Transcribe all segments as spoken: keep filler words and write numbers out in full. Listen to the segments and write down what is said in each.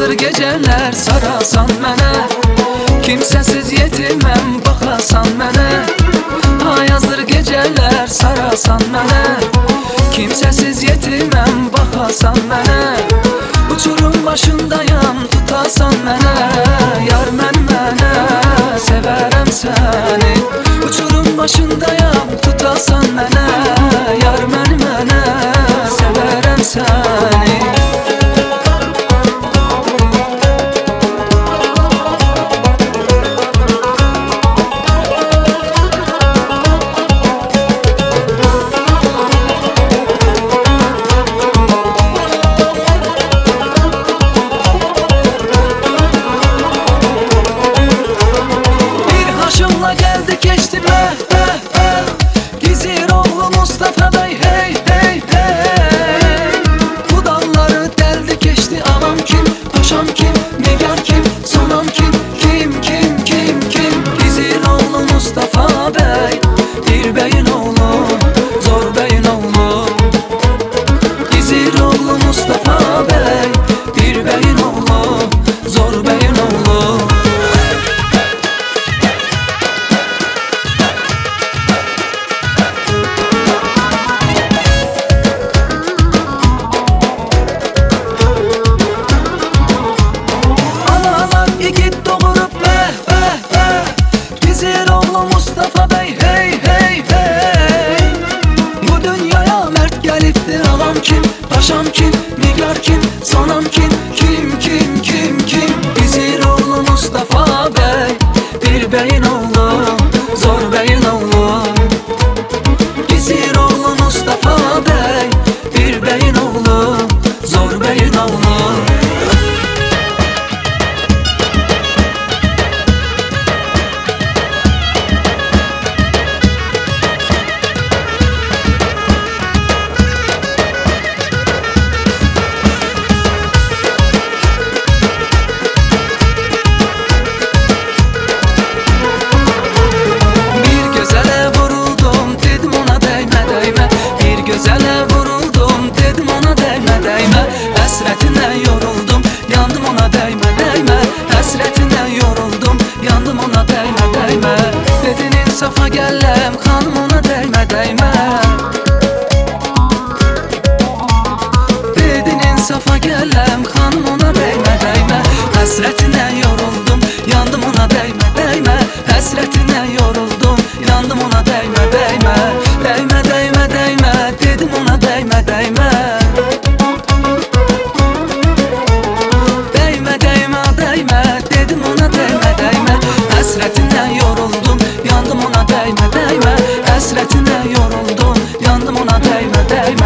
Ayazdır geceler sarasan mənə, kimsəsiz yetiməm baxasan mənə. Ayazdır geceler sarasan mənə, kimsəsiz yetiməm baxasan mənə. Uçurum başındayam tutasan mənə, yar mən mənə sevərəm səni. Uçurum başındayam tutasan mənə, yar mən mənə sevərəm səni. Geldi geçti meh meh meh, Gizir oğlu Mustafa Bey hey hey hey. Bu dalları deldi geçti, anam kim, paşam kim, nigar kim, sonam kim, kim kim kim kim. Gizir oğlu Mustafa Bey, bir beyin oğlu, zor beyin oğlu. Gizir oğlu Mustafa Bey, bir beyin oğlu, zor beyin oğlu. Mustafa Bey hey hey hey. Bu dünyaya mert gelipti, ağam kim, paşam kim, nigar kim, sonam kim, kim kim kim kim. Gizir oğlu Mustafa Bey, bir beyin oğlu, zor beyin oğlu. Gizir oğlu Mustafa Bey, bir beyin oğlu, zor beyin oğlu. Gözələ vuruldum, dedim ona dəymə dəymə. Həsrətinə yoruldum, yandım ona dəymə dəymə. Həsrətinə yoruldum, yandım ona dəymə dəymə. Dedin insafa gəlləm, xanım ona dəymə dəymə. Dedin insafa gəlləm, xanım ona dəymə dəymə. Həsrətinə yoruldum, yandım ona dəymə dəymə. Həsrətinə yoruldum, yandım ona dəymə dəymə. Dəymə dəymə dəymə, dedim ona dəymə dəymə. Dəymə dəymə dəymə, dedim ona dəymə dəymə. Həsrətinə yoruldum, yandım ona dəymə dəymə. Həsrətinə yoruldum, yandım ona dəymə dəymə.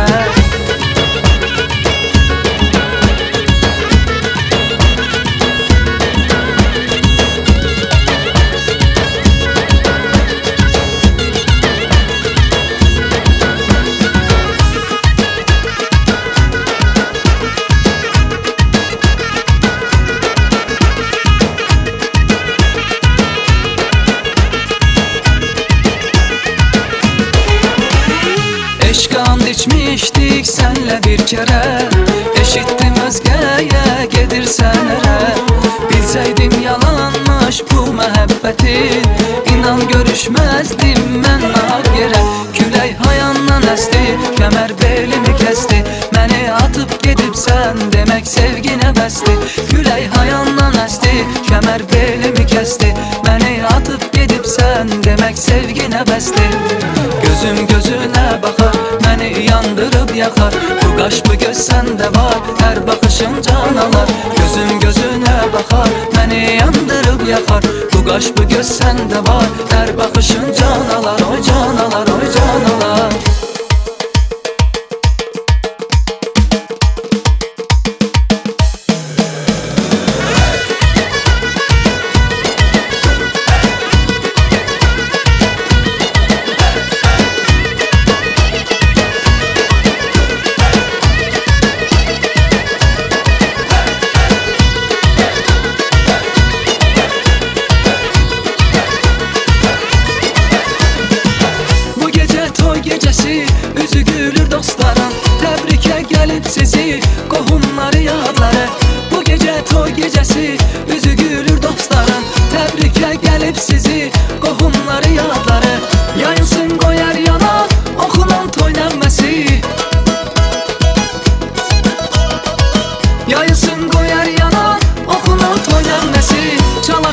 Eşkan içmiştik senle bir kere, eşittim özgeye gedirsen ere. Bilseydim yalanmış bu məhəbbətin, inan görüşmezdim mən nahaq yerə. Külək hayandan əsti, kəmər belimi kəsti. Məni atıp gedibsən, demək sevginə bəsdi. Külək hayandan əsti, kəmər belimi kəsti. Məni atıp gedibsən, demək sevginə bəsdi. Gözüm gözünə baxar, məni yandırıb yaxar. Bu qaş bu göz səndə var, hər baxışın can alar. Gözüm gözünə baxar, məni yandırıb yaxar. Bu qaş bu göz səndə var, hər baxışın can alar. Oy can alar, oy can alar.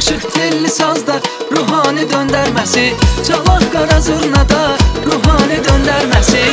Dalaşıq telli sazda ruhani döndərməsi, çalaq qara zurnada ruhani döndərməsi.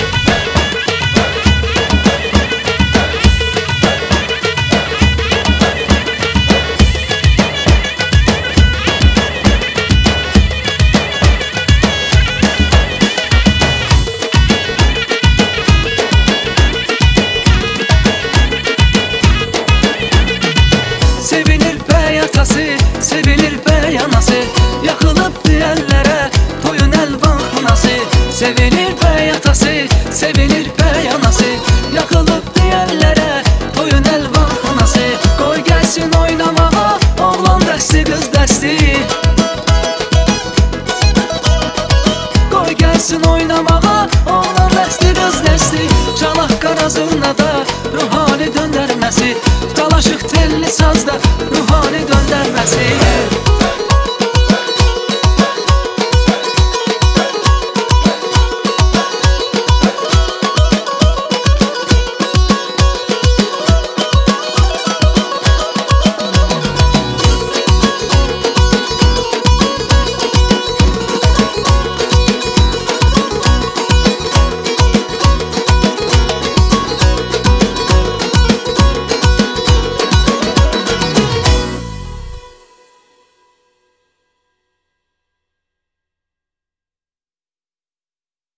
Sevinir bəy atası, sevinir bəy anası, yaxılıb deyərlərə toyun əlvan xunası. Sevinir bəy atası, sevinir bəy anası, yaxılıb deyərlərə toyun əlvan xunası. Qoy gəlsin oynamağa, oğlan dəsti, qız dəsti. Qoy gəlsin oynamağa, oğlan dəsti, qız dəsti. Çalaq qara zurnada ruhani döndərməsi, dalaşıq telli sazda ruhani döndərməsi.